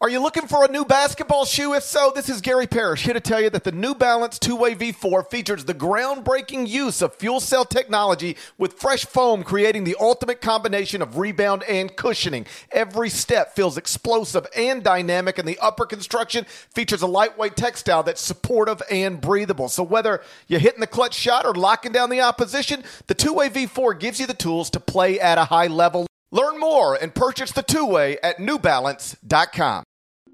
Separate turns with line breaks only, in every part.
Are you looking for a new basketball shoe? If so, this is Gary Parrish here to tell you that the New Balance 2-Way V4 features the groundbreaking use of fuel cell technology with fresh foam, creating the ultimate combination of rebound and cushioning. Every step feels explosive and dynamic, and the upper construction features a lightweight textile that's supportive and breathable. So whether you're hitting the clutch shot or locking down the opposition, the 2-Way V4 gives you the tools to play at a high level. Learn more and purchase the 2-Way at newbalance.com.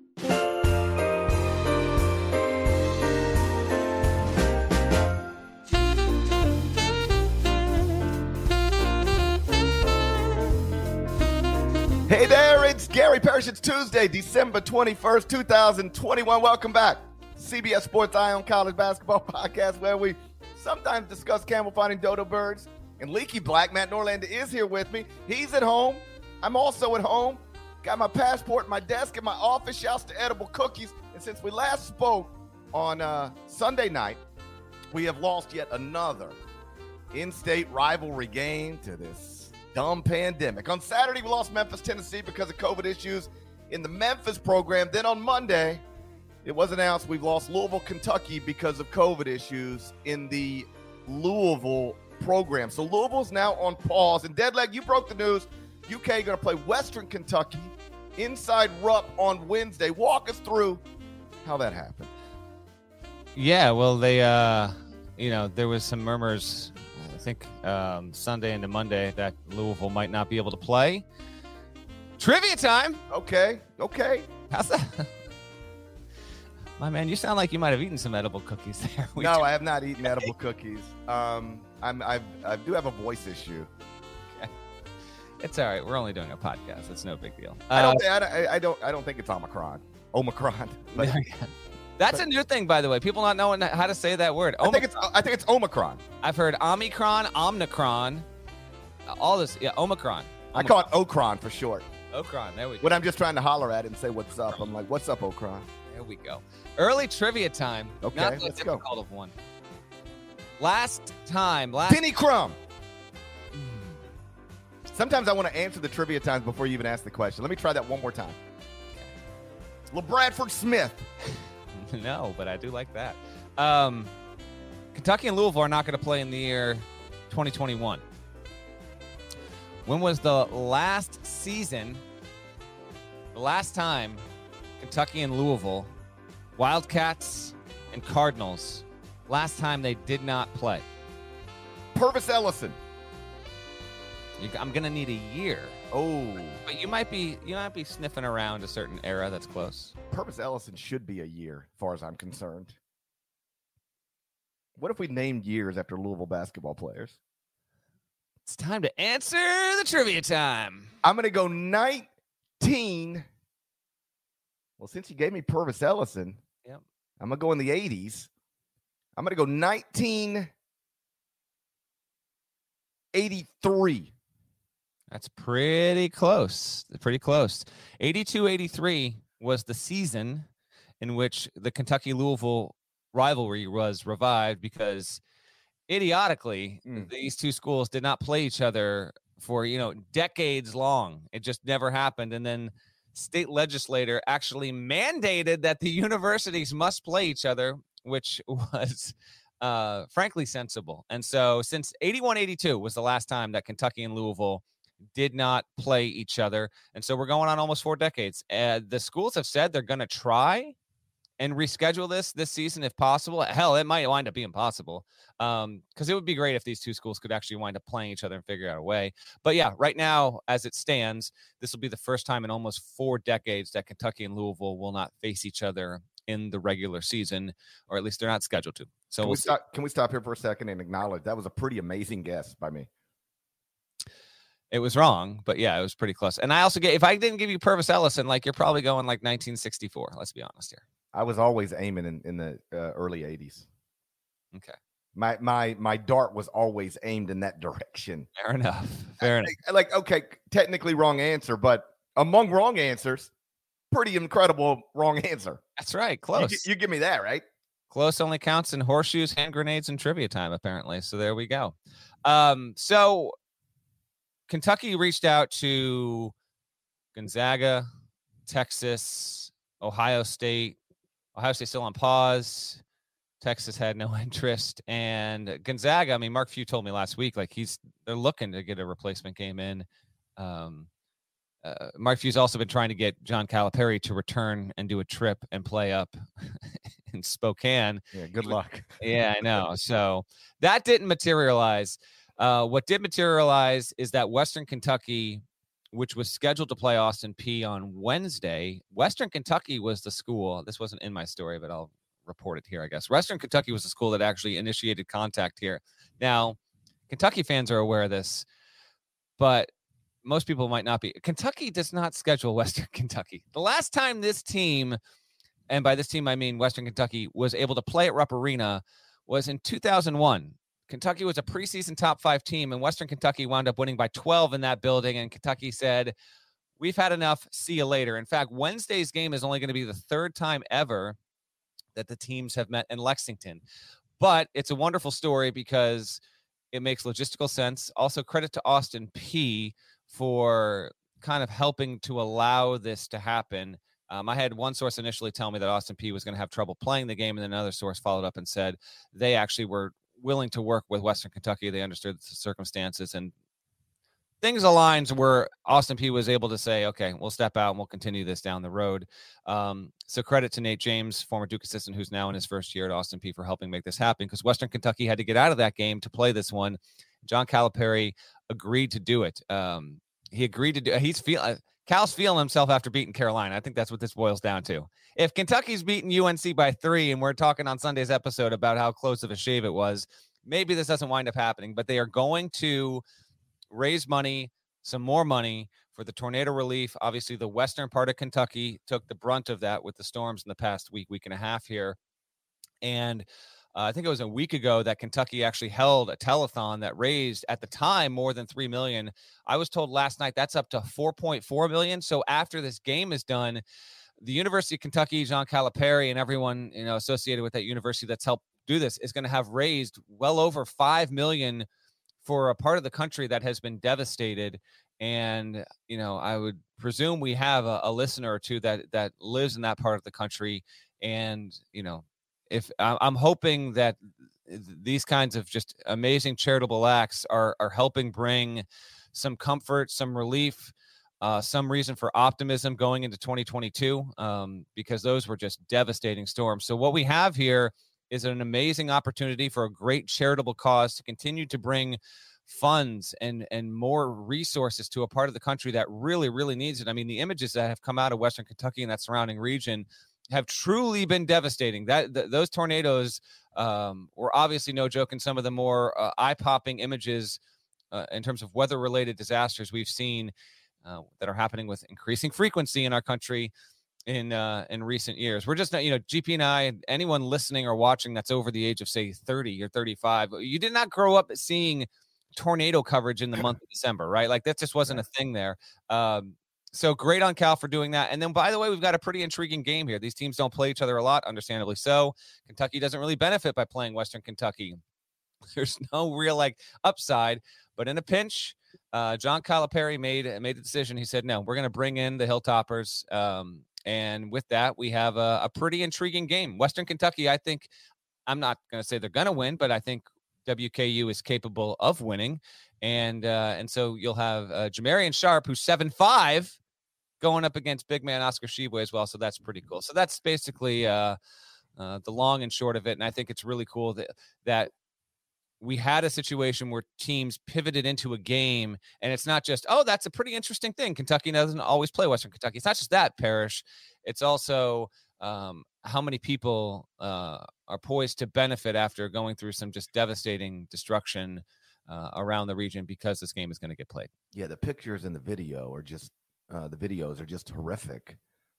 Hey there, it's Gary Parrish. It's Tuesday, December 21st, 2021. Welcome back. CBS Sports Eye on College Basketball Podcast, where we sometimes discuss camel fighting dodo birds and leaky black. Matt Norlander is here with me. He's at home. I'm also at home. Got my passport in my desk in my office. Shouts to Edible Cookies. And since we last spoke on Sunday night, we have lost yet another in-state rivalry game to this dumb pandemic. On Saturday, we lost Memphis, Tennessee because of COVID issues in the Memphis program. Then on Monday, it was announced we've lost Louisville, Kentucky because of COVID issues in the Louisville program. So Louisville's now on pause. And Deadleg, you broke the news. UK going to play Western Kentucky inside Rupp on Wednesday. Walk us through how that happened.
Yeah, well, they, there was some murmurs, I think Sunday into Monday, that Louisville might not be able to play. Trivia time.
Okay.
How's that? My man, you sound like you might have eaten some edible cookies there.
No, I have not eaten edible cookies. I do have a voice issue.
Okay. It's all right. We're only doing a podcast. It's no big deal.
I don't think it's Omicron. But,
That's a new thing, by the way. People not knowing how to say that word.
I think it's Omicron.
I've heard Omicron, Omnicron, all this. Yeah, Omicron.
I call it Ocron for short.
Ocron. There we go.
When I'm just trying to holler at it and say what's up, I'm like, "What's up, Ocron?"
There we go. Early trivia time.
Okay,
not
let's
difficult
go.
Of one. Last
Penny Crumb. Sometimes I want to answer the trivia times before you even ask the question. Let me try that one more time. Okay. LeBradford Smith.
No, but I do like that. Kentucky and Louisville are not going to play in the year 2021. When was the last time Kentucky and Louisville, Wildcats and Cardinals, last time they did not play?
Purvis Ellison.
I'm going to need a year.
Oh.
But you might be sniffing around a certain era that's close.
Purvis Ellison should be a year, as far as I'm concerned. What if we named years after Louisville basketball players?
It's time to answer the trivia time.
I'm going to go 19. Well, since you gave me Purvis Ellison,
yep,
I'm going to go in the 80s. I'm going to go 1983.
That's pretty close. 82-83 was the season in which the Kentucky-Louisville rivalry was revived because, idiotically, these two schools did not play each other for, decades long. It just never happened. And then state legislator actually mandated that the universities must play each other, which was frankly sensible. And so since 81-82 was the last time that Kentucky and Louisville did not play each other. And so we're going on almost 4 decades. The schools have said they're going to try and reschedule this season if possible. Hell, it might wind up being possible because it would be great if these two schools could actually wind up playing each other and figure out a way. But yeah, right now, as it stands, this will be the first time in almost 4 decades that Kentucky and Louisville will not face each other in the regular season, or at least they're not scheduled to. So
can we stop here for a second and acknowledge that was a pretty amazing guess by me?
It was wrong, but yeah, it was pretty close. And I also if I didn't give you Purvis Ellison, you're probably going 1964. Let's be honest here.
I was always aiming in the early 80s.
Okay.
My dart was always aimed in that direction.
Fair enough.
Okay, technically wrong answer, but among wrong answers, pretty incredible wrong answer.
That's right. Close.
You give me that, right?
Close only counts in horseshoes, hand grenades, and trivia time, apparently. So there we go. So Kentucky reached out to Gonzaga, Texas, Ohio State still on pause. Texas had no interest, and Gonzaga. I mean, Mark Few told me last week, like they're looking to get a replacement game in. Mark Few's also been trying to get John Calipari to return and do a trip and play up in Spokane.
Yeah, good luck.
Yeah, I know. So that didn't materialize. What did materialize is that Western Kentucky, which was scheduled to play Austin Peay on Wednesday, Western Kentucky was the school. This wasn't in my story, but I'll report it here, I guess. Western Kentucky was the school that actually initiated contact here. Now, Kentucky fans are aware of this, but most people might not be. Kentucky does not schedule Western Kentucky. The last time this team, and by this team I mean Western Kentucky, was able to play at Rupp Arena was in 2001. Kentucky was a preseason top 5 team, and Western Kentucky wound up winning by 12 in that building, and Kentucky said, we've had enough, see you later. In fact, Wednesday's game is only going to be the 3rd time ever that the teams have met in Lexington. But it's a wonderful story because it makes logistical sense. Also, credit to Austin Peay for kind of helping to allow this to happen. I had one source initially tell me that Austin Peay was going to have trouble playing the game, and then another source followed up and said they actually were willing to work with Western Kentucky. They understood the circumstances, and things aligned where Austin Peay was able to say, okay, we'll step out and we'll continue this down the road. So credit to Nate James, former Duke assistant, who's now in his first year at Austin Peay, for helping make this happen, because Western Kentucky had to get out of that game to play this one. John Calipari agreed to do it. He agreed to do. Cal's feeling himself after beating Carolina. I think that's what this boils down to. If Kentucky's beating UNC by 3, and we're talking on Sunday's episode about how close of a shave it was, maybe this doesn't wind up happening, but they are going to raise money, some more money for the tornado relief. Obviously, the western part of Kentucky took the brunt of that with the storms in the past week and a half here. And I think it was a week ago that Kentucky actually held a telethon that raised, at the time, more than $3 million. I was told last night that's up to $4.4 million. So after this game is done, the University of Kentucky, John Calipari, and everyone associated with that university that's helped do this is going to have raised well over $5 million for a part of the country that has been devastated. And I would presume we have a listener or two that lives in that part of the country, and if I'm hoping that these kinds of just amazing charitable acts are helping bring some comfort, some relief, some reason for optimism going into 2022, because those were just devastating storms. So what we have here is an amazing opportunity for a great charitable cause to continue to bring funds and more resources to a part of the country that really, really needs it. I mean, the images that have come out of Western Kentucky and that surrounding region have truly been devastating. Those tornadoes were obviously no joke, and some of the more eye-popping images in terms of weather-related disasters we've seen that are happening with increasing frequency in our country in recent years. We're just not, GP and I, anyone listening or watching that's over the age of, say, 30 or 35, you did not grow up seeing tornado coverage in the month of December, right? Like that just wasn't a thing there. So great on Cal for doing that. And then, by the way, we've got a pretty intriguing game here. These teams don't play each other a lot, understandably so. Kentucky doesn't really benefit by playing Western Kentucky. There's no real upside, but in a pinch, John Calipari made a decision. He said, no, we're going to bring in the Hilltoppers. And with that, we have a pretty intriguing game. Western Kentucky, I think, I'm not going to say they're going to win, but I think WKU is capable of winning. And so you'll have Jamarian Sharp, who's 7'5", going up against big man Oscar Tshiebwe as well. So that's pretty cool. So that's basically the long and short of it. And I think it's really cool that we had a situation where teams pivoted into a game, and it's not just, oh, that's a pretty interesting thing. Kentucky doesn't always play Western Kentucky. It's not just that, Parrish. It's also how many people are poised to benefit after going through some just devastating destruction around the region because this game is going to get played.
Yeah, the pictures and the video are just the videos are just horrific.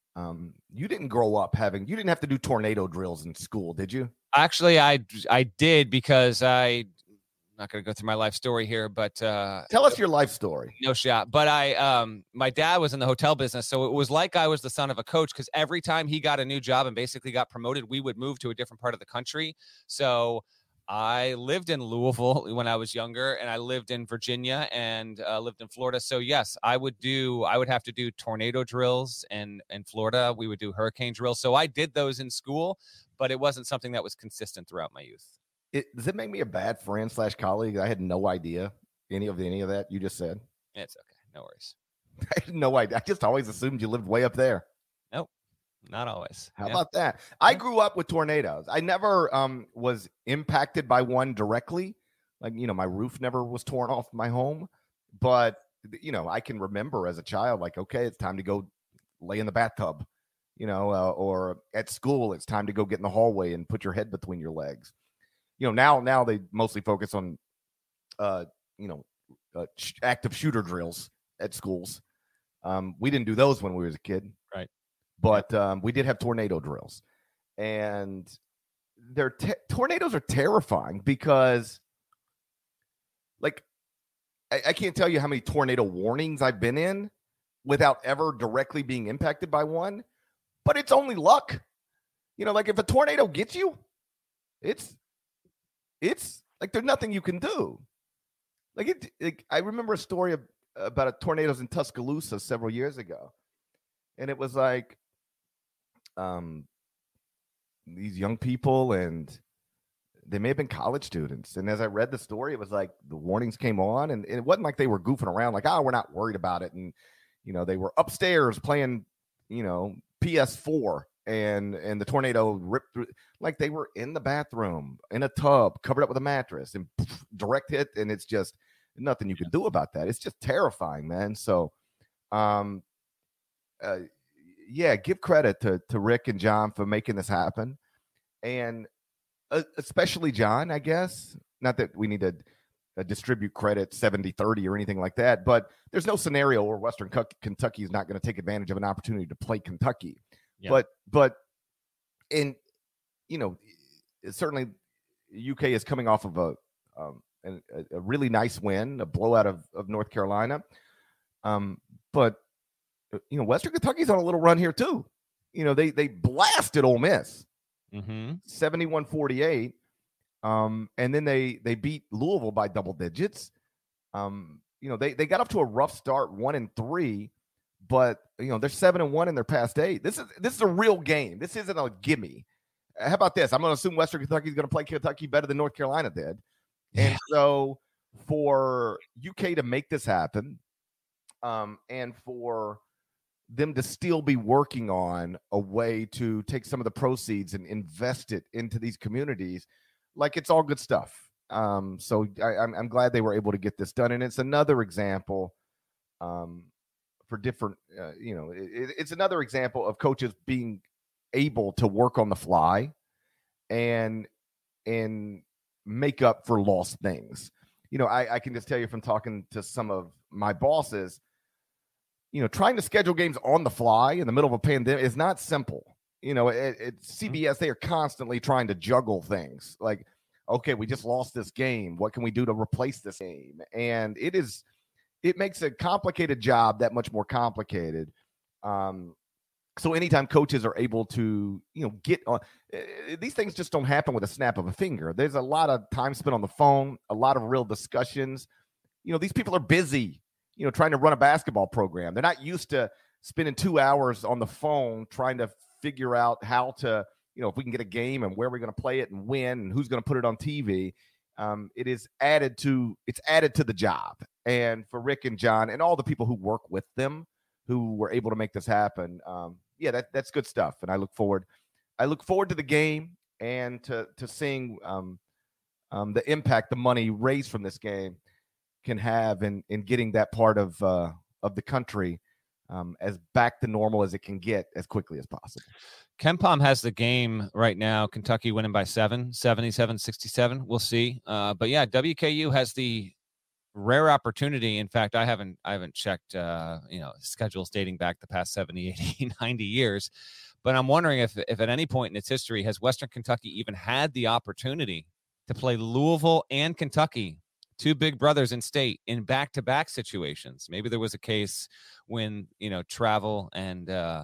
You didn't grow up you didn't have to do tornado drills in school, did you?
Actually, I did, because I'm not going to go through my life story here, but
tell us your life story.
No shot. But my dad was in the hotel business, so it was like I was the son of a coach, because every time he got a new job and basically got promoted, we would move to a different part of the country. So I lived in Louisville when I was younger, and I lived in Virginia and lived in Florida. So yes, I would have to do tornado drills, and in Florida we would do hurricane drills. So I did those in school, but it wasn't something that was consistent throughout my youth.
Does it make me a bad friend / colleague? I had no idea any of that you just said.
It's okay. No worries.
I had no idea. I just always assumed you lived way up there.
Nope. Not always.
How about that? I grew up with tornadoes. I never was impacted by one directly. Like, my roof never was torn off my home. But, I can remember as a child, like, okay, it's time to go lay in the bathtub, or at school, it's time to go get in the hallway and put your head between your legs. Now they mostly focus on, active shooter drills at schools. We didn't do those when we was a kid.
Right.
But we did have tornado drills, and tornadoes are terrifying because, like, I can't tell you how many tornado warnings I've been in without ever directly being impacted by one. But it's only luck, like if a tornado gets you, it's like there's nothing you can do. I remember a story about tornadoes in Tuscaloosa several years ago, and it was like, these young people, and they may have been college students. And as I read the story, it was like the warnings came on, and it wasn't like they were goofing around like, we're not worried about it. And, they were upstairs playing, PS4 and the tornado ripped through. Like, they were in the bathroom in a tub covered up with a mattress, and direct hit. And it's just nothing you can do about that. It's just terrifying, man. So, give credit to Rick and John for making this happen. And especially John, I guess. Not that we need to distribute credit 70-30 or anything like that, but there's no scenario where Western Kentucky is not going to take advantage of an opportunity to play Kentucky. Yeah. But certainly UK is coming off of a really nice win, a blowout of North Carolina. But Western Kentucky's on a little run here too. They blasted Ole Miss, 71-48. And then they beat Louisville by double digits. They got up to a rough start, 1-3, but they're 7-1 in their past 8. This is a real game. This isn't a gimme. How about this? I'm going to assume Western Kentucky is going to play Kentucky better than North Carolina did. And so for UK to make this happen, and for them to still be working on a way to take some of the proceeds and invest it into these communities, like, it's all good stuff. So I'm glad they were able to get this done. And it's another example for different, it's another example of coaches being able to work on the fly and make up for lost things. I can just tell you from talking to some of my bosses, trying to schedule games on the fly in the middle of a pandemic is not simple. At CBS, they are constantly trying to juggle things like, okay, we just lost this game. What can we do to replace this game? And it makes a complicated job that much more complicated. So anytime coaches are able to, get on, these things just don't happen with a snap of a finger. There's a lot of time spent on the phone, a lot of real discussions. These people are busy, trying to run a basketball program. They're not used to spending 2 hours on the phone trying to figure out how to, if we can get a game and where we're going to play it and when and who's going to put it on TV. It's added to the job. And for Rick and John and all the people who work with them, who were able to make this happen, that's good stuff. And I look forward to the game and to seeing the impact the money raised from this game can have in getting that part of the country as back to normal as it can get as quickly as possible.
KenPom has the game right now. Kentucky winning by 7, 77-67. We'll see. But yeah, WKU has the rare opportunity. In fact, I haven't checked, schedules dating back the past 70, 80, 90 years. But I'm wondering if at any point in its history has Western Kentucky even had the opportunity to play Louisville and Kentucky, two big brothers in state, in back-to-back situations. Maybe there was a case when, travel and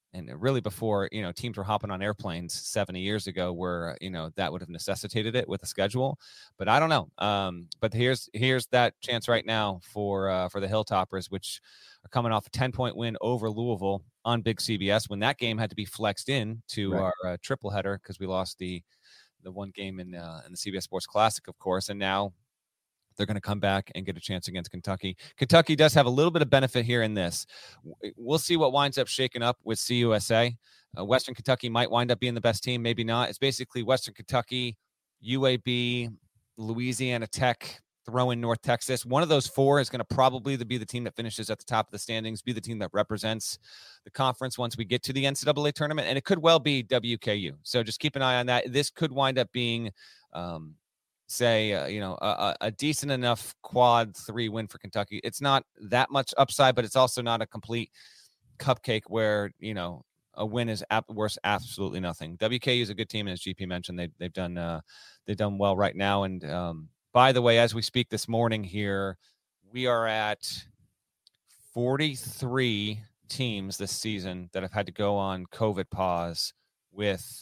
and really before, teams were hopping on airplanes 70 years ago where, that would have necessitated it with a schedule. But I don't know. But here's that chance right now for the Hilltoppers, which are coming off a 10-point win over Louisville on Big CBS, when that game had to be flexed in to our triple header because we lost the one game in the CBS Sports Classic, of course. And now they're going to come back and get a chance against Kentucky. Kentucky does have a little bit of benefit here in this. We'll see what winds up shaking up with CUSA. Western Kentucky might wind up being the best team, maybe not. It's basically Western Kentucky, UAB, Louisiana Tech, throw in North Texas. One of those four is going to probably be the team that finishes at the top of the standings, be the team that represents the conference once we get to the NCAA tournament. And it could well be WKU. So just keep an eye on that. This could wind up being, a decent enough quad 3 win for Kentucky. It's not that much upside, but it's also not a complete cupcake where, a win is worth absolutely nothing. WKU is a good team, and as GP mentioned, they've done well right now. And by the way, as we speak this morning here, we are at 43 teams this season that have had to go on COVID pause, with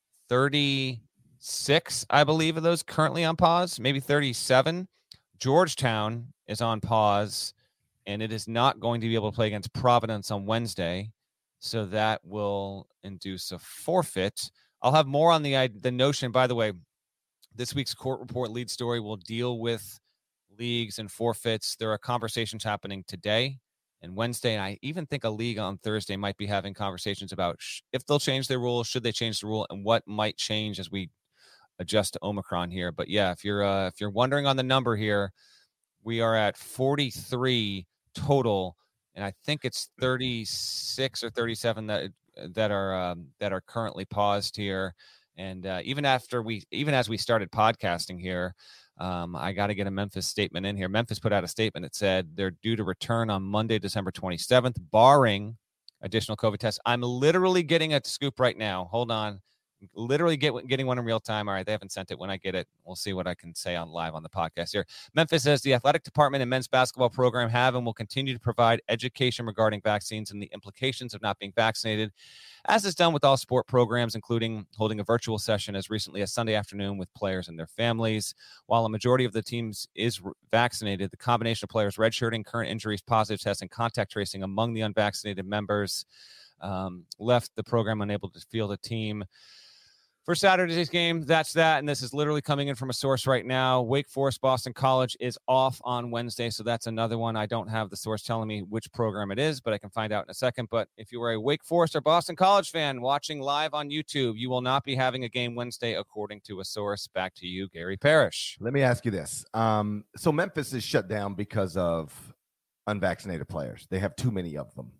36, I believe, of those currently on pause, maybe 37. Georgetown is on pause, and it is not going to be able to play against Providence on Wednesday, so that will induce a forfeit. I'll have more on the notion, by the way. This week's Court Report lead story will deal with leagues and forfeits. There are conversations happening today and Wednesday, and I even think a league on Thursday might be having conversations about if they'll change their rules, should they change the rule, and what might change as we adjust to Omicron here. But yeah, if you're wondering on the number here, we are at 43 total, and I think it's 36 or 37 that are currently paused here. And even as we started podcasting here, I got to get a Memphis statement in here. Memphis put out a statement that said they're due to return on Monday, December 27th, barring additional COVID tests. I'm literally getting a scoop right now. Hold on. Literally getting one in real time. All right, they haven't sent it. When I get it, we'll see what I can say on live on the podcast here. Memphis says the athletic department and men's basketball program have and will continue to provide education regarding vaccines and the implications of not being vaccinated, as is done with all sport programs, including holding a virtual session as recently as Sunday afternoon with players and their families. While a majority of the teams is vaccinated, the combination of players redshirting, current injuries, positive tests, and contact tracing among the unvaccinated members left the program unable to field a team for Saturday's game. That's that. And this is literally coming in from a source right now. Wake Forest Boston College is off on Wednesday. So that's another one. I don't have the source telling me which program it is, but I can find out in a second. But if you are a Wake Forest or Boston College fan watching live on YouTube, you will not be having a game Wednesday, according to a source. Back to you, Gary Parrish.
Let me ask you this. So Memphis is shut down because of unvaccinated players. They have too many of them.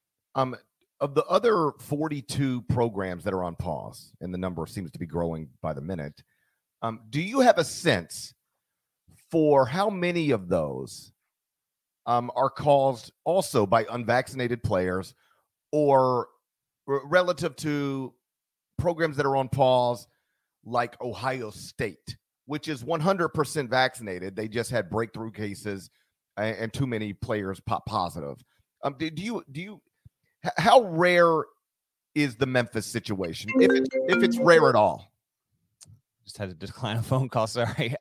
Of the other 42 programs that are on pause, and the number seems to be growing by the minute, do you have a sense for how many of those are caused also by unvaccinated players, or relative to programs that are on pause like Ohio State, which is 100% vaccinated? They just had breakthrough cases and too many players pop positive. Do you How rare is the Memphis situation, if it's rare at all?
Just had to decline a phone call. Sorry.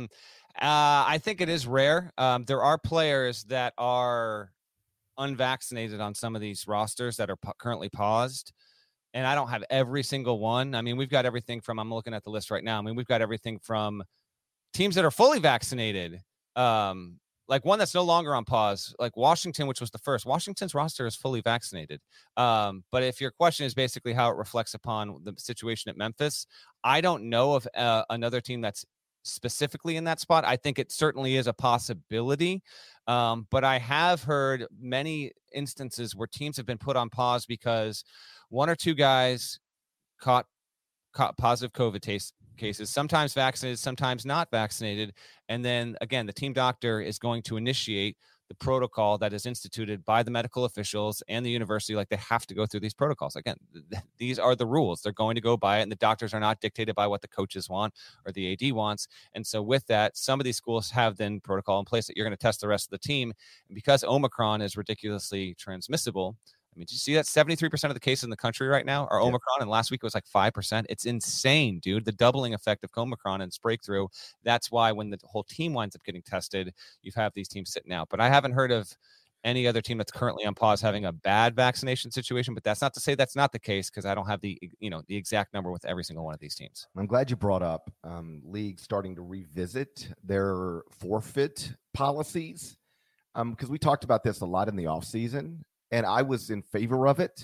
I think it is rare. There are players that are unvaccinated on some of these rosters that are currently paused, and I don't have every single one. I mean, we've got everything from, I'm looking at the list right now. I mean, we've got everything from teams that are fully vaccinated, like one that's no longer on pause, like Washington, which was the first. Washington's roster is fully vaccinated. But if your question is basically how it reflects upon the situation at Memphis, I don't know of another team that's specifically in that spot. I think it certainly is a possibility. But I have heard many instances where teams have been put on pause because one or two guys caught positive COVID cases, sometimes vaccinated, sometimes not vaccinated. And then again, the team doctor is going to initiate the protocol that is instituted by the medical officials and the university. Like, they have to go through these protocols. Again, these are the rules. They're going to go by it, and the doctors are not dictated by what the coaches want or the AD wants. And so with that, some of these schools have then protocol in place that you're going to test the rest of the team. And because Omicron is ridiculously transmissible, I mean, did you see that 73% of the cases in the country right now are Omicron, and last week it was like 5%. It's insane, dude. The doubling effect of Omicron and its breakthrough. That's why when the whole team winds up getting tested, you have these teams sitting out. But I haven't heard of any other team that's currently on pause having a bad vaccination situation. But that's not to say that's not the case, because I don't have the exact number with every single one of these teams.
I'm glad you brought up leagues starting to revisit their forfeit policies, because we talked about this a lot in the offseason, and I was in favor of it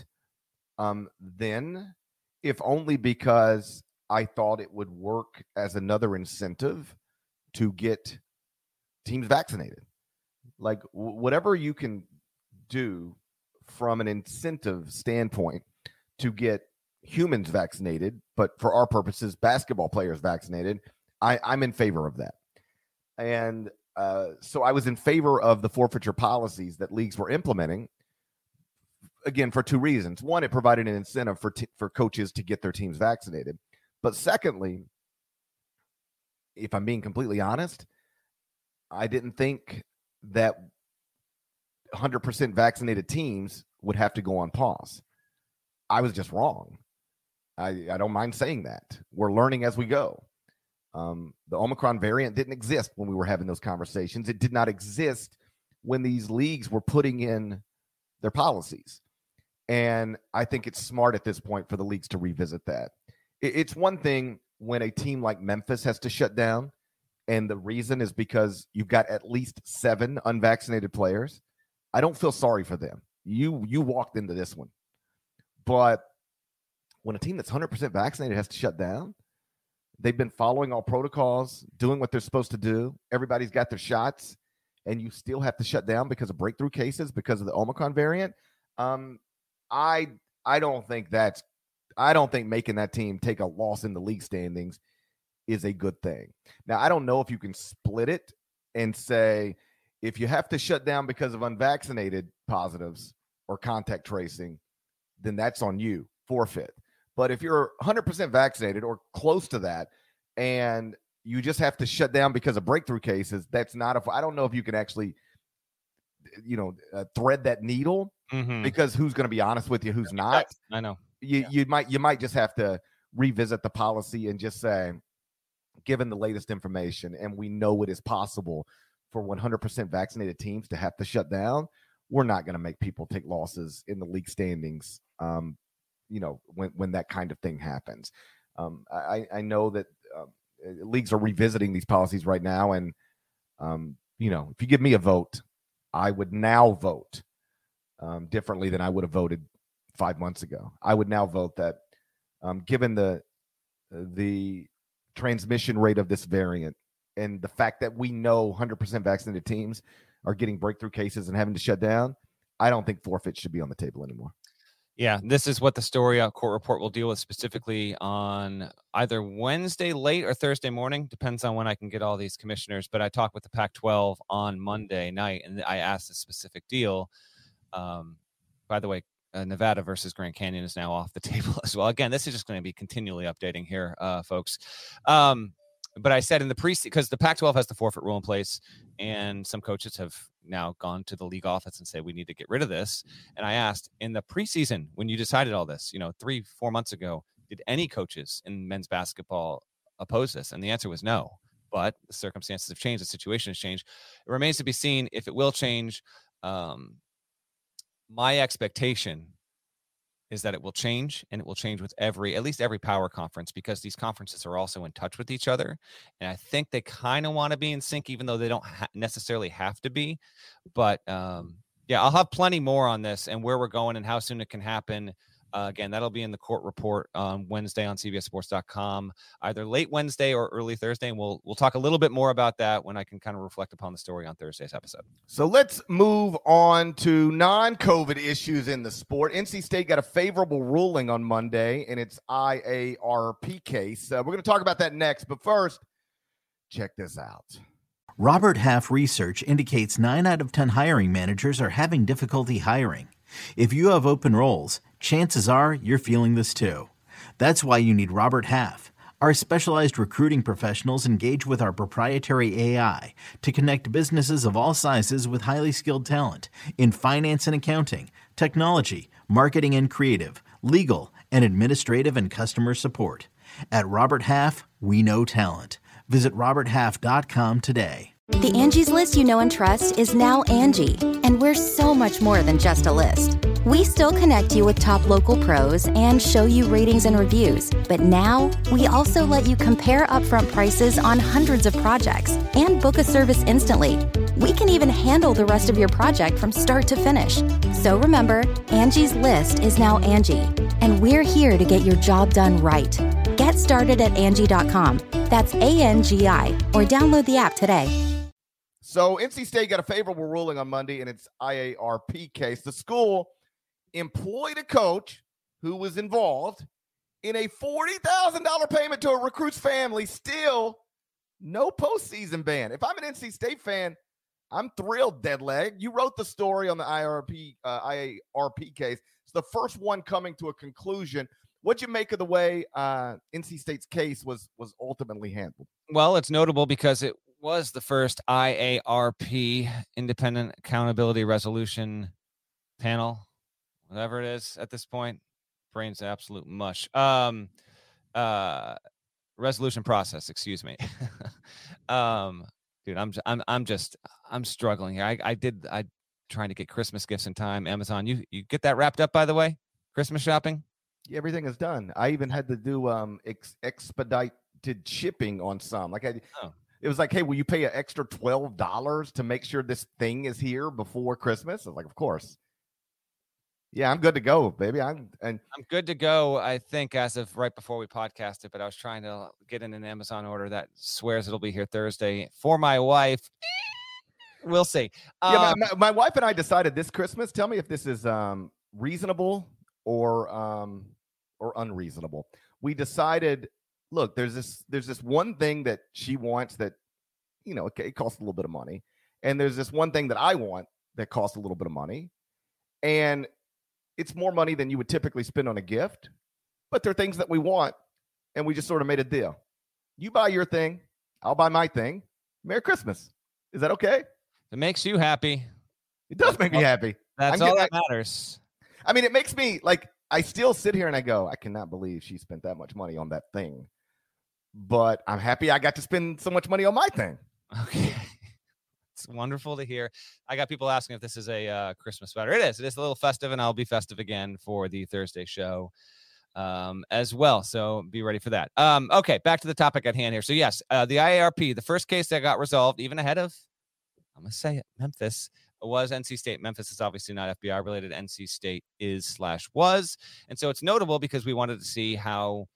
then, if only because I thought it would work as another incentive to get teams vaccinated. Like, whatever you can do from an incentive standpoint to get humans vaccinated, but for our purposes, basketball players vaccinated, I'm in favor of that. And so I was in favor of the forfeiture policies that leagues were implementing, again, for two reasons. One, it provided an incentive for coaches to get their teams vaccinated. But secondly, if I'm being completely honest, I didn't think that 100% vaccinated teams would have to go on pause. I was just wrong. I don't mind saying that. We're learning as we go. The Omicron variant didn't exist when we were having those conversations. It did not exist when these leagues were putting in their policies. And I think it's smart at this point for the leagues to revisit that. It's one thing when a team like Memphis has to shut down, and the reason is because you've got at least 7 unvaccinated players. I don't feel sorry for them. You walked into this one. But when a team that's 100% vaccinated has to shut down, they've been following all protocols, doing what they're supposed to do. Everybody's got their shots, and you still have to shut down because of breakthrough cases because of the Omicron variant. I don't think making that team take a loss in the league standings is a good thing. Now, I don't know if you can split it and say, if you have to shut down because of unvaccinated positives or contact tracing, then that's on you, forfeit. But if you're 100% vaccinated or close to that, and you just have to shut down because of breakthrough cases, that's not I don't know if you can actually, thread that needle, because who's going to be honest with you, who's not?
I know.
You might just have to revisit the policy and just say, given the latest information, and we know it is possible for 100% vaccinated teams to have to shut down, we're not going to make people take losses in the league standings, when that kind of thing happens. I know that leagues are revisiting these policies right now, and, if you give me a vote, I would now vote differently than I would have voted 5 months ago. I would now vote that, given the transmission rate of this variant and the fact that we know 100% vaccinated teams are getting breakthrough cases and having to shut down, I don't think forfeit should be on the table anymore.
Yeah, this is what the story court report will deal with specifically on either Wednesday late or Thursday morning. Depends on when I can get all these commissioners. But I talked with the Pac-12 on Monday night, and I asked a specific deal. By the way, Nevada versus Grand Canyon is now off the table as well. Again, this is just going to be continually updating here, folks. But I said in the preseason, because the Pac-12 has the forfeit rule in place, and some coaches have now gone to the league office and say, we need to get rid of this. And I asked, in the preseason, when you decided all this, 3-4 months ago, did any coaches in men's basketball oppose this? And the answer was no. But the circumstances have changed. The situation has changed. It remains to be seen if it will change. My expectation is that it will change, and it will change with at least every power conference, because these conferences are also in touch with each other. And I think they kind of want to be in sync, even though they don't necessarily have to be. But I'll have plenty more on this and where we're going and how soon it can happen. Again, that'll be in the court report on Wednesday on CBSSports.com, either late Wednesday or early Thursday. And we'll talk a little bit more about that when I can kind of reflect upon the story on Thursday's episode.
So let's move on to non-COVID issues in the sport. NC State got a favorable ruling on Monday in its IARP case. We're going to talk about that next. But first, check this out.
Robert Half research indicates 9 out of 10 hiring managers are having difficulty hiring. If you have open roles, chances are you're feeling this too. That's why you need Robert Half. Our specialized recruiting professionals engage with our proprietary AI to connect businesses of all sizes with highly skilled talent in finance and accounting, technology, marketing and creative, legal, and administrative and customer support. At Robert Half, we know talent. Visit roberthalf.com today.
The Angie's List you know and trust is now Angie, and we're so much more than just a list. We still connect you with top local pros and show you ratings and reviews, but now we also let you compare upfront prices on hundreds of projects and book a service instantly. We can even handle the rest of your project from start to finish. So remember, Angie's List is now Angie, and we're here to get your job done right. Get started at Angie.com. That's ANGI, or download the app today.
So NC State got a favorable ruling on Monday in its IARP case. The school employed a coach who was involved in a $40,000 payment to a recruit's family. Still, no postseason ban. If I'm an NC State fan, I'm thrilled, Deadleg. You wrote the story on the IARP case. It's the first one coming to a conclusion. What'd you make of the way NC State's case was ultimately handled?
Well, it's notable because it was the first IARP, Independent Accountability Resolution Panel, whatever it is at this point. Brain's absolute mush. Resolution process, excuse me. Dude, I'm struggling here. I trying to get Christmas gifts in time. Amazon, you get that wrapped up, by the way? Christmas shopping?
Yeah, everything is done. I even had to do expedited shipping on some. It was like, hey, will you pay an extra $12 to make sure this thing is here before Christmas? I was like, of course. Yeah, I'm good to go, baby. I'm
good to go, I think, as of right before we podcasted, but I was trying to get in an Amazon order that swears it'll be here Thursday for my wife. We'll see.
Yeah, my wife and I decided this Christmas. Tell me if this is reasonable or unreasonable. We decided, look, there's this one thing that she wants that, it costs a little bit of money. And there's this one thing that I want that costs a little bit of money. And it's more money than you would typically spend on a gift. But there are things that we want. And we just sort of made a deal. You buy your thing. I'll buy my thing. Merry Christmas. Is that okay?
It makes you happy.
It does make me happy.
That's all that matters.
I mean, it makes me I still sit here and I go, I cannot believe she spent that much money on that thing. But I'm happy I got to spend so much money on my thing.
Okay. It's wonderful to hear. I got people asking if this is a Christmas sweater. It is. It is a little festive, and I'll be festive again for the Thursday show as well. So be ready for that. Okay, back to the topic at hand here. So, yes, the IARP, the first case that got resolved, even ahead of, I'm going to say it, Memphis, was NC State. Memphis is obviously not FBI related. NC State is/was. And so it's notable because we wanted to see how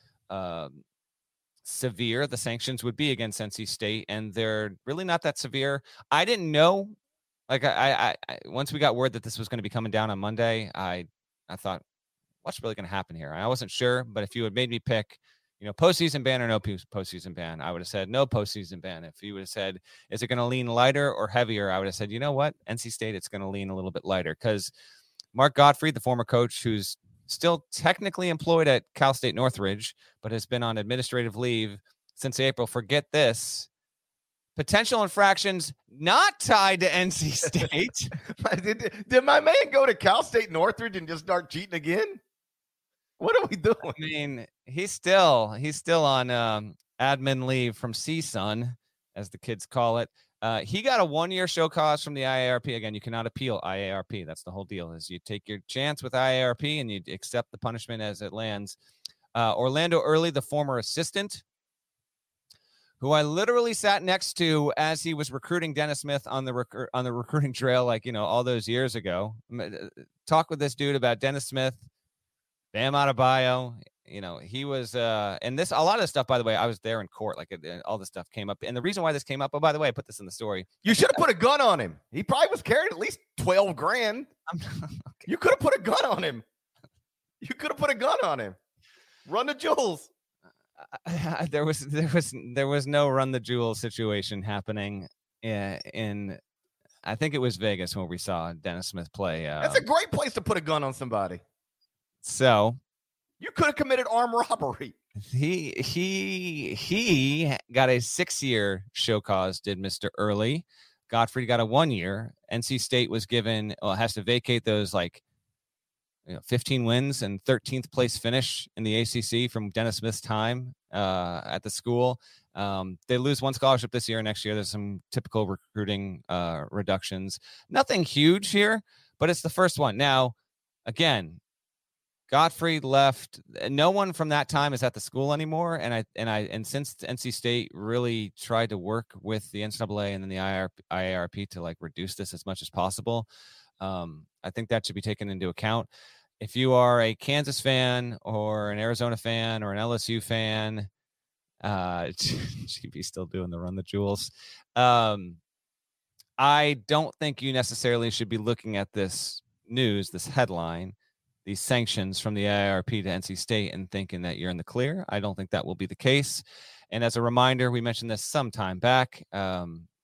severe the sanctions would be against NC State. And they're really not that severe. I didn't know. I once we got word that this was going to be coming down on Monday, I thought, what's really going to happen here? I wasn't sure, but if you had made me pick, postseason ban or no postseason ban, I would have said no postseason ban. If you would have said, is it going to lean lighter or heavier? I would have said, you know what? NC State, it's going to lean a little bit lighter because Mark Gottfried, the former coach who's still technically employed at Cal State Northridge, but has been on administrative leave since April. Forget this. Potential infractions not tied to NC State.
Did my man go to Cal State Northridge and just start cheating again? What are we doing?
I mean, he's still on admin leave from CSUN, as the kids call it. He got a 1-year show cause from the IARP. Again, you cannot appeal IARP. That's the whole deal, is you take your chance with IARP and you accept the punishment as it lands. Orlando Early, the former assistant, who I literally sat next to as he was recruiting Dennis Smith on the recruiting trail, all those years ago. Talk with this dude about Dennis Smith, Bam Adebayo. He was, and a lot of this stuff, by the way, I was there in court, all this stuff came up. And the reason why this came up, oh, by the way, I put this in the story.
You should have put a gun on him. He probably was carrying at least 12 grand. Okay. You could have put a gun on him. Run the jewels.
There was no run the jewels situation happening in I think it was Vegas when we saw Dennis Smith play.
That's a great place to put a gun on somebody.
So
you could have committed armed robbery.
He got a 6-year show cause, did Mr. Early. Gottfried got a 1-year. NC State was given, has to vacate those 15 wins and 13th place finish in the ACC from Dennis Smith's time at the school. They lose one scholarship this year. Next year, there's some typical recruiting reductions. Nothing huge here, but it's the first one. Now, again, Gottfried left. No one from that time is at the school anymore. And since NC State really tried to work with the NCAA and then the IARP to like reduce this as much as possible, I think that should be taken into account. If you are a Kansas fan or an Arizona fan or an LSU fan, GB still doing the Run the Jewels. I don't think you necessarily should be looking at this news, this headline, these sanctions from the IARP to NC State and thinking that you're in the clear. I don't think that will be the case. And as a reminder, we mentioned this some time back. A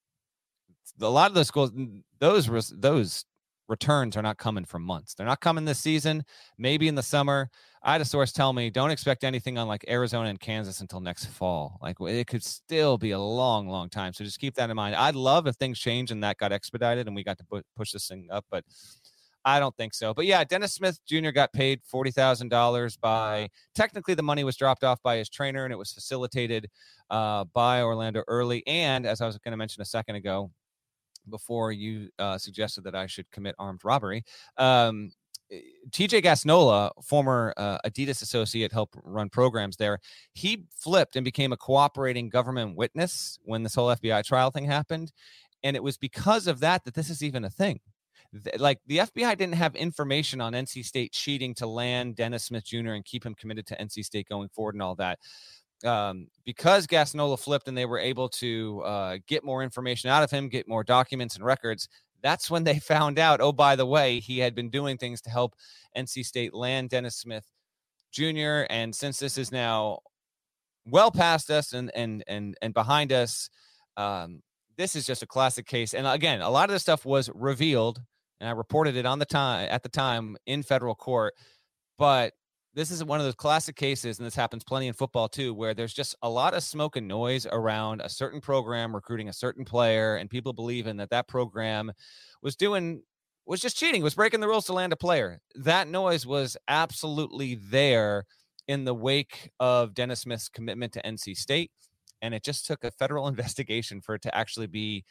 lot of those schools, those returns are not coming for months. They're not coming this season, maybe in the summer. I had a source tell me, don't expect anything on like Arizona and Kansas until next fall. Like it could still be a long, long time. So just keep that in mind. I'd love if things change and that got expedited and we got to push this thing up, but I don't think so. But yeah, Dennis Smith Jr. got paid $40,000 by, technically the money was dropped off by his trainer and it was facilitated by Orlando Early. And as I was going to mention a second ago, before you suggested that I should commit armed robbery, TJ Gasnola, former Adidas associate, helped run programs there. He flipped and became a cooperating government witness when this whole FBI trial thing happened. And it was because of that this is even a thing. Like the FBI didn't have information on NC State cheating to land Dennis Smith Jr. and keep him committed to NC State going forward and all that. Because Gasnola flipped and they were able to get more information out of him, get more documents and records, that's when they found out, oh, by the way, he had been doing things to help NC State land Dennis Smith Jr. And since this is now well past us and behind us, this is just a classic case. And again, a lot of this stuff was revealed, and I reported it at the time in federal court, but this is one of those classic cases, and this happens plenty in football too, where there's just a lot of smoke and noise around a certain program recruiting a certain player, and people believing that program was just cheating, was breaking the rules to land a player. That noise was absolutely there in the wake of Dennis Smith's commitment to NC State, and it just took a federal investigation for it to actually be,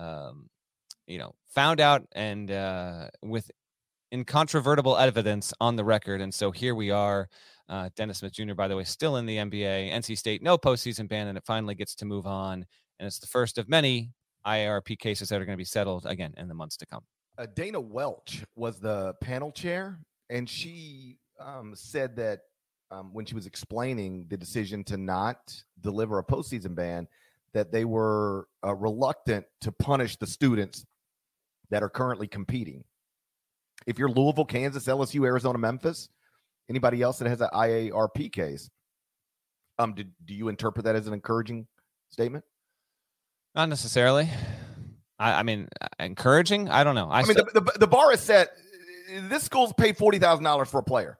found out and with incontrovertible evidence on the record. And so here we are. Dennis Smith Jr., by the way, still in the NBA. NC State, no postseason ban, and it finally gets to move on. And it's the first of many IARP cases that are going to be settled again in the months to come.
Dana Welch was the panel chair, and she said that when she was explaining the decision to not deliver a postseason ban, that they were reluctant to punish the students that are currently competing. If you're Louisville, Kansas, LSU, Arizona, Memphis, anybody else that has an IARP case, do you interpret that as an encouraging statement?
Not necessarily. I mean, encouraging? I don't know.
The bar is set. This school's paid $40,000 for a player.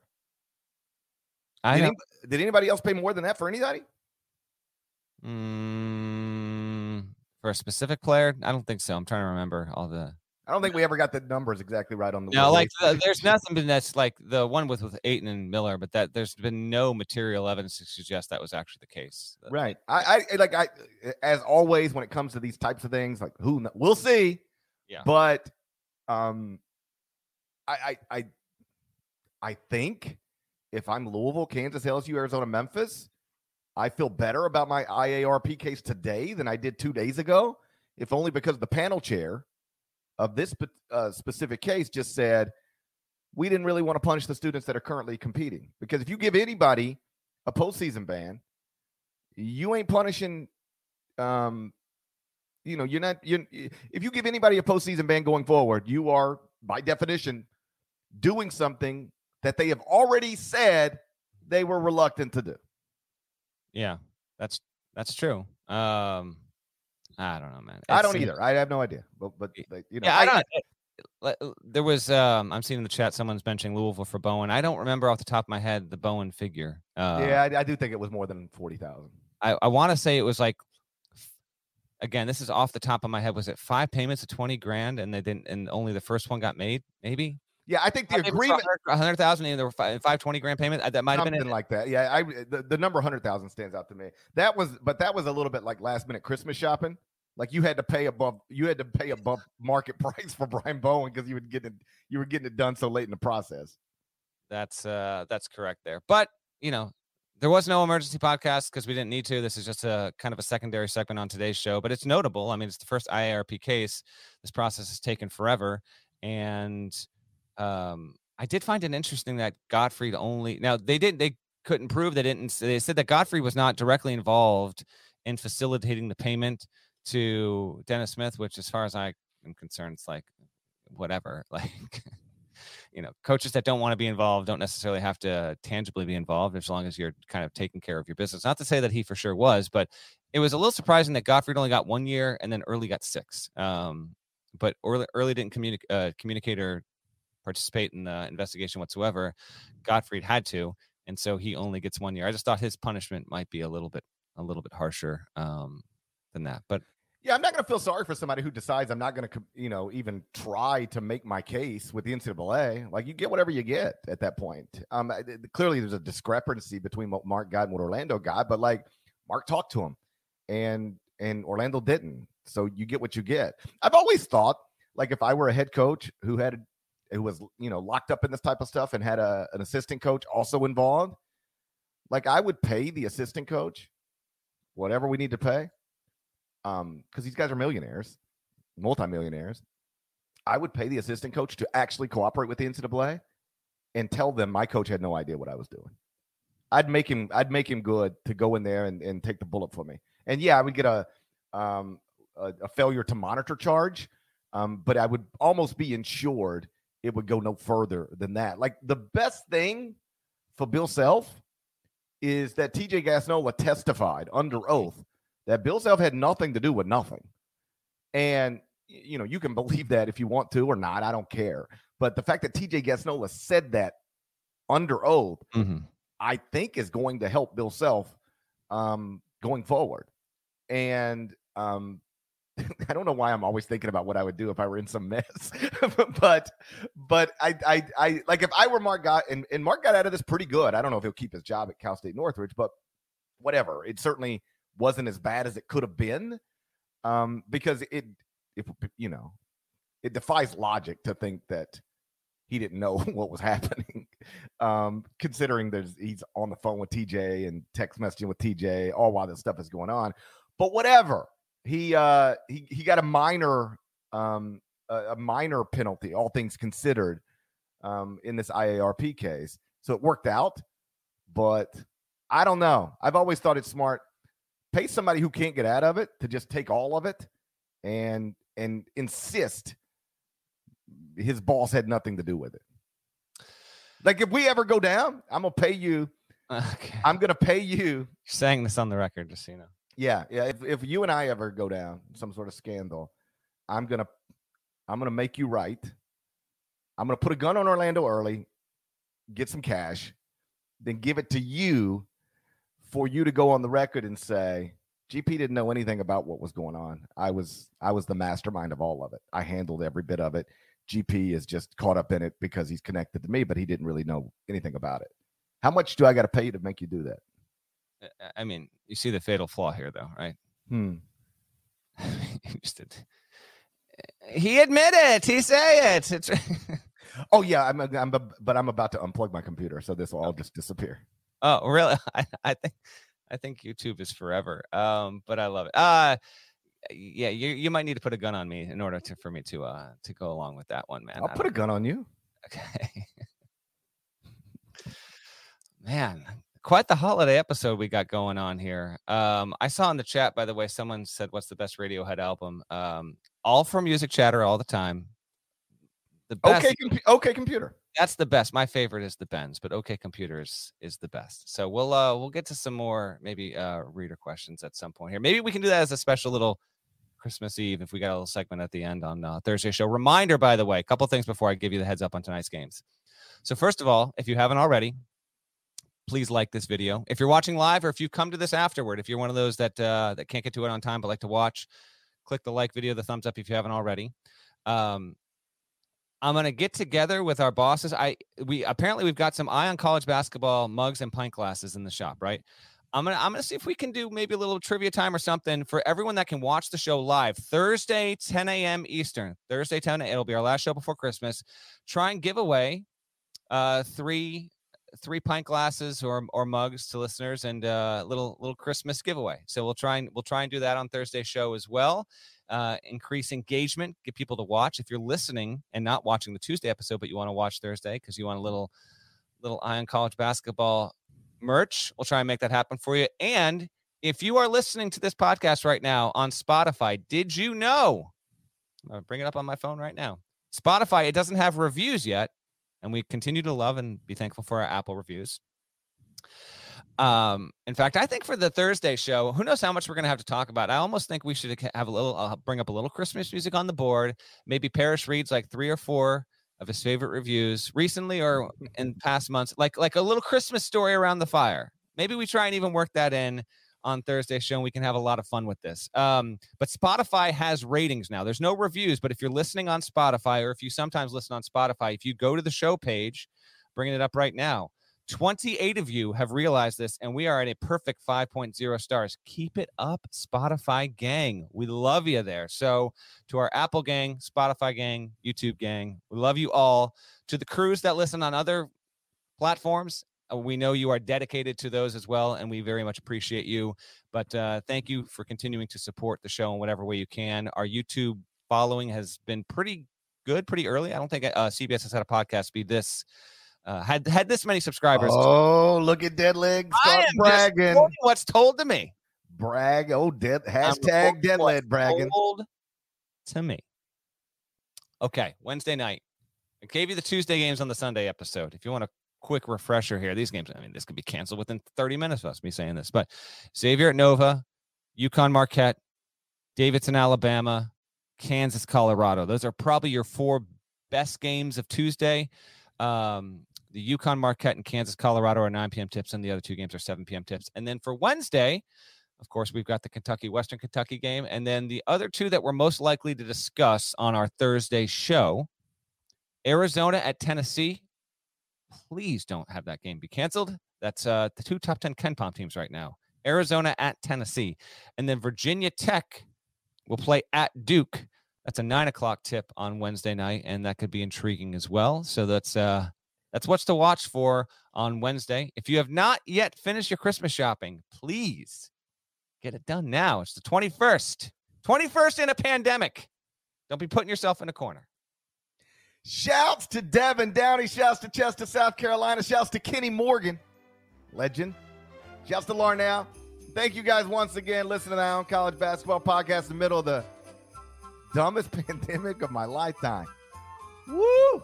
Did anybody else pay more than that for anybody?
For a specific player? I don't think so. I'm trying to remember all the.
I don't think we ever got the numbers exactly right on the.
No, there's nothing that's like the one with Ayton and Miller, but that there's been no material evidence to suggest that was actually the case.
Right. I as always when it comes to these types of things, like we'll see.
Yeah.
But I think if I'm Louisville, Kansas, LSU, Arizona, Memphis, I feel better about my IARP case today than I did 2 days ago, if only because the panel chair of this specific case just said, we didn't really want to punish the students that are currently competing. Because if you give anybody a postseason ban, you ain't punishing, if you give anybody a postseason ban going forward, you are, by definition, doing something that they have already said they were reluctant to do.
Yeah, that's true. I don't know, man.
I don't either. I have no idea. But
yeah, I don't. There was I'm seeing in the chat someone's benching Louisville for Bowen. I don't remember off the top of my head the Bowen figure.
I do think it was more than 40,000.
I want to say it was like, again, this is off the top of my head. Was it 5 payments of $20,000 and they didn't, and only the first one got made? Maybe.
Yeah, I think the agreement
100,000 and there were 520 grand payment. That might have been
something like that. Yeah, the number 100,000 stands out to me. That was a little bit like last minute Christmas shopping. Like you had to pay above market price for Brian Bowen because you were getting it done so late in the process.
That's correct there. But there was no emergency podcast because we didn't need to. This is just a kind of a secondary segment on today's show, but it's notable. I mean, it's the first IARP case. This process has taken forever. And I did find it interesting that Gottfried they couldn't prove they said that Gottfried was not directly involved in facilitating the payment to Dennis Smith, which as far as I am concerned, it's like whatever, like, coaches that don't want to be involved don't necessarily have to tangibly be involved as long as you're kind of taking care of your business. Not to say that he for sure was, but it was a little surprising that Gottfried only got 1 year and then Early got 6. But Early didn't communicate or participate in the investigation whatsoever. Gottfried had to, and so he only gets 1 year. I just thought his punishment might be a little bit harsher than that. But
yeah, I'm not going to feel sorry for somebody who decides I'm not going to, even try to make my case with the NCAA. Like, you get whatever you get at that point. Clearly, there's a discrepancy between what Mark got and what Orlando got, but like Mark talked to him, and Orlando didn't. So you get what you get. I've always thought, like, if I were a head coach who was locked up in this type of stuff and had an assistant coach also involved, like, I would pay the assistant coach whatever we need to pay. Because these guys are millionaires, multimillionaires. I would pay the assistant coach to actually cooperate with the NCAA and tell them my coach had no idea what I was doing. I'd make him good to go in there and take the bullet for me. And yeah, I would get a failure to monitor charge, but I would almost be insured it would go no further than that. Like, the best thing for Bill Self is that TJ Gassnola testified under oath that Bill Self had nothing to do with nothing. And, you can believe that if you want to or not. I don't care. But the fact that TJ Gassnola said that under oath, I think is going to help Bill Self going forward. And I don't know why I'm always thinking about what I would do if I were in some mess. but I like, if I were Mark and Mark got out of this pretty good. I don't know if he'll keep his job at Cal State Northridge, but whatever. It certainly wasn't as bad as it could have been, because it defies logic to think that he didn't know what was happening, considering he's on the phone with TJ and text messaging with TJ all while this stuff is going on. But whatever, he got a minor penalty, all things considered, in this IARP case. So it worked out, but I don't know. I've always thought it's smart. Pay somebody who can't get out of it to just take all of it and insist his boss had nothing to do with it. Like, if we ever go down, I'm going to pay you. Okay. I'm going to pay you.
You're saying this on the record, just so you know.
Yeah. If you and I ever go down some sort of scandal, I'm going to make you right. I'm going to put a gun on Orlando Early, get some cash, then give it to you for you to go on the record and say, GP didn't know anything about what was going on. I was the mastermind of all of it. I handled every bit of it. GP is just caught up in it because he's connected to me, but he didn't really know anything about it. How much do I got to pay you to make you do that?
I mean, you see the fatal flaw here, though, right? He admitted. He say it.
Oh yeah, I'm about to unplug my computer, so this will all just disappear.
Oh, really? I think YouTube is forever. But I love it. Yeah, you might need to put a gun on me in order for me to go along with that one, man.
I'll put a gun on you.
Okay. Man, quite the holiday episode we got going on here. I saw in the chat, by the way, someone said, "What's the best Radiohead album?" All from Music Chatter all the time. The best.
Okay, Computer.
That's the best. My favorite is the Benz, but OK Computer is the best. So we'll get to some more maybe reader questions at some point here. Maybe we can do that as a special little Christmas Eve if we got a little segment at the end on Thursday show. Reminder, by the way, a couple things before I give you the heads up on tonight's games. So first of all, if you haven't already, please like this video. If you're watching live or if you come to this afterward, if you're one of those that can't get to it on time but like to watch, click the like video, the thumbs up if you haven't already. I'm going to get together with our bosses. We've got some Eye on College basketball mugs and pint glasses in the shop, right? I'm gonna see if we can do maybe a little trivia time or something for everyone that can watch the show live. Thursday, 10 a.m. Eastern. Thursday, 10 a.m. It'll be our last show before Christmas. Try and give away three pint glasses or mugs to listeners, and little Christmas giveaway. So we'll try and do that on Thursday's show as well. Increase engagement, get people to watch. If you're listening and not watching the Tuesday episode, but you want to watch Thursday because you want a little Eye on College basketball merch, we'll try and make that happen for you. And if you are listening to this podcast right now on Spotify, did you know? I'll bring it up on my phone right now. Spotify, it doesn't have reviews yet, and we continue to love and be thankful for our Apple reviews. In fact, I think for the Thursday show, who knows how much we're going to have to talk about. I almost think we should have I'll bring up a little Christmas music on the board. Maybe Parrish reads like 3 or 4 of his favorite reviews recently or in past months, like a little Christmas story around the fire. Maybe we try and even work that in on Thursday's show, and we can have a lot of fun with this. But Spotify has ratings now. There's no reviews, but if you're listening on Spotify, or if you sometimes listen on Spotify, if you go to the show page, bringing it up right now, 28 of you have realized this, and we are at a perfect 5.0 stars. Keep it up, Spotify gang. We love you there. So to our Apple gang, Spotify gang, YouTube gang, we love you all. To the crews that listen on other platforms, we know you are dedicated to those as well, and we very much appreciate you. But thank you for continuing to support the show in whatever way you can. Our YouTube following has been pretty good, pretty early. I don't think CBS has had a podcast be this had this many subscribers.
Oh, look at Deadleg start bragging.
What's told to me.
Brag. Oh, hashtag Deadleg bragging.
Told to me. Okay, Wednesday night. I gave you the Tuesday games on the Sunday episode. If you want a quick refresher here, these games, I mean, this could be canceled within 30 minutes of us me saying this, but Xavier at Nova, UConn Marquette, Davidson, Alabama, Kansas, Colorado. Those are probably your 4 best games of Tuesday. The UConn Marquette and Kansas, Colorado are 9 p.m. tips, and the other 2 games are 7 p.m. tips. And then for Wednesday, of course, we've got the Western Kentucky game. And then the other 2 that we're most likely to discuss on our Thursday show, Arizona at Tennessee. Please don't have that game be canceled. That's the 2 top 10 KenPom teams right now. Arizona at Tennessee. And then Virginia Tech will play at Duke. That's a 9:00 tip on Wednesday night, and that could be intriguing as well. So that's what's to watch for on Wednesday. If you have not yet finished your Christmas shopping, please get it done now. It's the 21st. 21st in a pandemic. Don't be putting yourself in a corner.
Shouts to Devin Downey. Shouts to Chester, South Carolina. Shouts to Kenny Morgan, legend. Shouts to Larnell. Thank you guys once again. Listen to the Eye on College Basketball Podcast in the middle of the dumbest pandemic of my lifetime. Woo!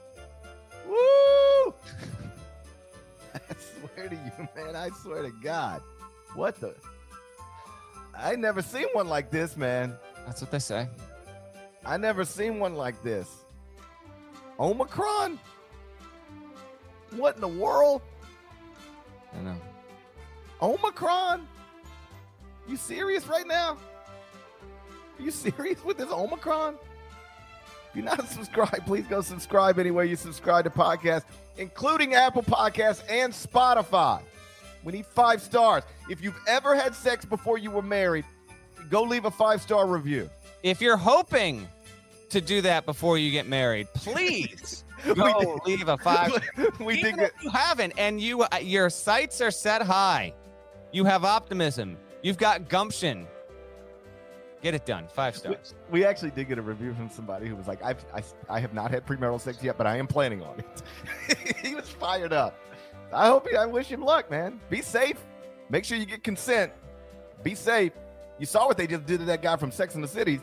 Woo! I swear to you, man. I swear to God. What the? I never seen one like this, man.
That's what they say.
I never seen one like this. Omicron? What in the world?
I know.
Omicron? You serious right now? Are you serious with this Omicron? If you're not subscribed, please go subscribe anywhere you subscribe to podcasts, including Apple Podcasts and Spotify. We need 5 stars. If you've ever had sex before you were married, go leave a 5-star review.
If you're hoping to do that before you get married, please go leave a 5. Even if you haven't, and your sights are set high, you have optimism, you've got gumption. Get it done. 5 stars.
We actually did get a review from somebody who was like, I have not had premarital sex yet, but I am planning on it. He was fired up. I wish him luck, man. Be safe. Make sure you get consent. Be safe. You saw what they just did to that guy from Sex and the City.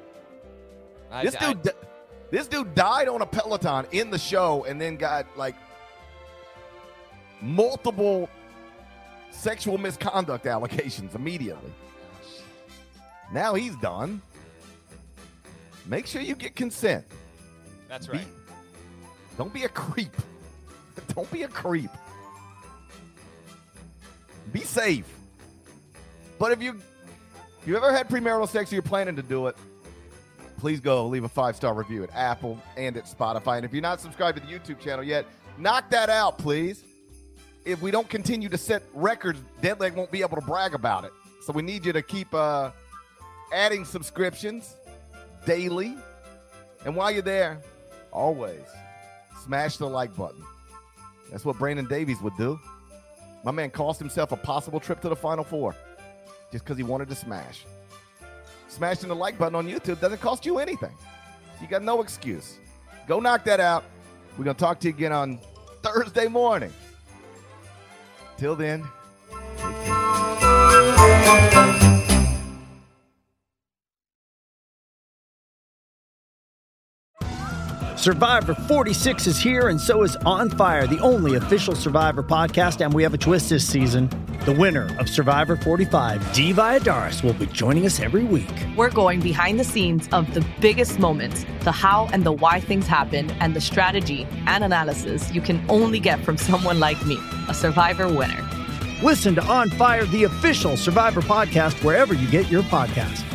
This dude died on a Peloton in the show and then got like multiple sexual misconduct allegations immediately. Now he's done. Make sure you get consent.
That's right.
Don't be a creep. Don't be a creep. Be safe. But if you ever had premarital sex or you're planning to do it, please go leave a 5-star review at Apple and at Spotify. And if you're not subscribed to the YouTube channel yet, knock that out, please. If we don't continue to set records, Deadleg won't be able to brag about it. So we need you to keep adding subscriptions daily. And while you're there, always smash the like button. That's what Brandon Davies would do. My man cost himself a possible trip to the Final Four just because he wanted to smash. Smashing the like button on YouTube doesn't cost you anything. You got no excuse. Go knock that out. We're going to talk to you again on Thursday morning. Till then, take care.
Survivor 46 is here, and so is On Fire, the only official Survivor podcast, and we have a twist this season. The winner of Survivor 45, Dee Valladares, will be joining us every week.
We're going behind the scenes of the biggest moments, the how and the why things happen, and the strategy and analysis you can only get from someone like me, a Survivor winner.
Listen to On Fire, the official Survivor podcast, wherever you get your podcasts.